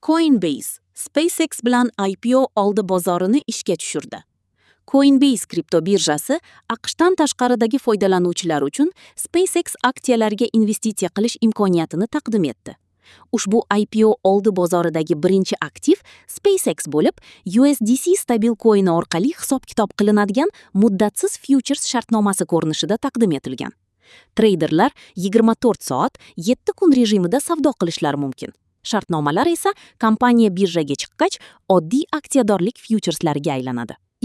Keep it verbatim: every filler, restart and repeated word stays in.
Coinbase SpaceX bilan I P O oldi bozorini ishga tushirdi. Coinbase kripto birjasi AQShdan tashqaridagi foydalanuvchilar uchun SpaceX aksiyalariga investitsiya qilish imkoniyatini taqdim etdi. Ushbu I P O oldi bozoridagi birinchi aktiv SpaceX bo'lib, U S D C stabil coin orqali hisob-kitob qilinadigan muddatsiz futures shartnomasi ko'rinishida taqdim etilgan. Treyderlar yigirma to'rt soat, yetti kun rejimida savdo qilishlari mumkin. Shartnomalar esa kompaniya birjaga chiqqach, oddiy aksiyadorlik futureslariga aylanadi.